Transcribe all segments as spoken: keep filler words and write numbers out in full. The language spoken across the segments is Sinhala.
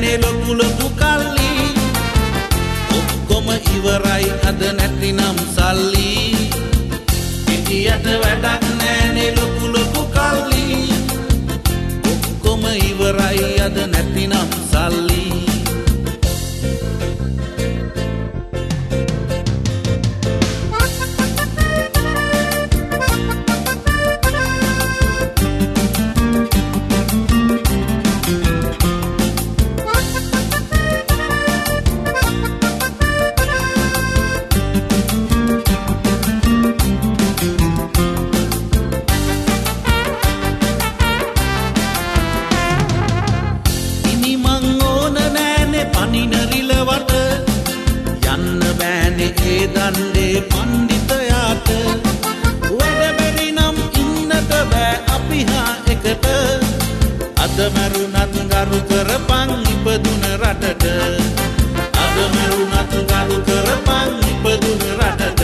නෑනේ ලොකු ලොකු කල්ලි ඔක්කොම ඉවරයි අද නැතිනම් සල්ලි ඉතියට වැඩක් නෑනේ ලොකු ලොකු කල්ලි ඔක්කොම ඉවරයි අද නැතිනම් සල්ලි දණ්ඩේ පණ්ඩිතයාට වැඩ බැරි නම් ඉන්නට බෑ අපි හා එකට අද මරුණත් ගරු කරපන් ඉපදුන රටට අද මරුණත් ගරු කරපන් ඉපදුන රටට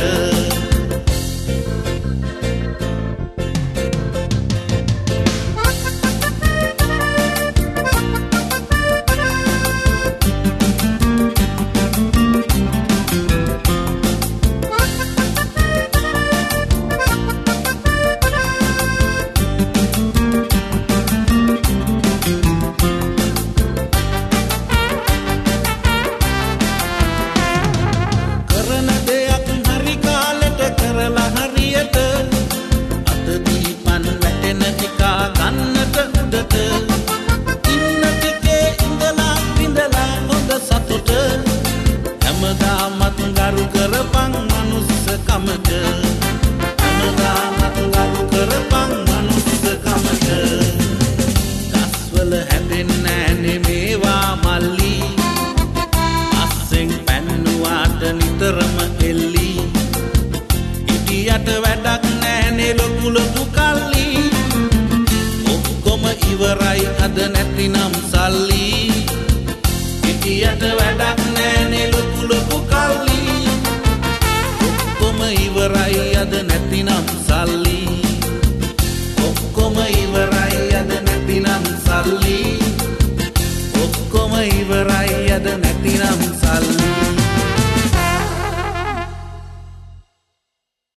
ඉවරයි අද නැතිනම් සල්ලි ඉතියට වැඩක් නෑනේ ලොකු ලොකු කල්ලි ඔක්කොම ඉවරයි අද නැතිනම් සල්ලි ඔක්කොම ඉවරයි අද නැතිනම් සල්ලි ඔක්කොම ඉවරයි අද නැතිනම් සල්ලි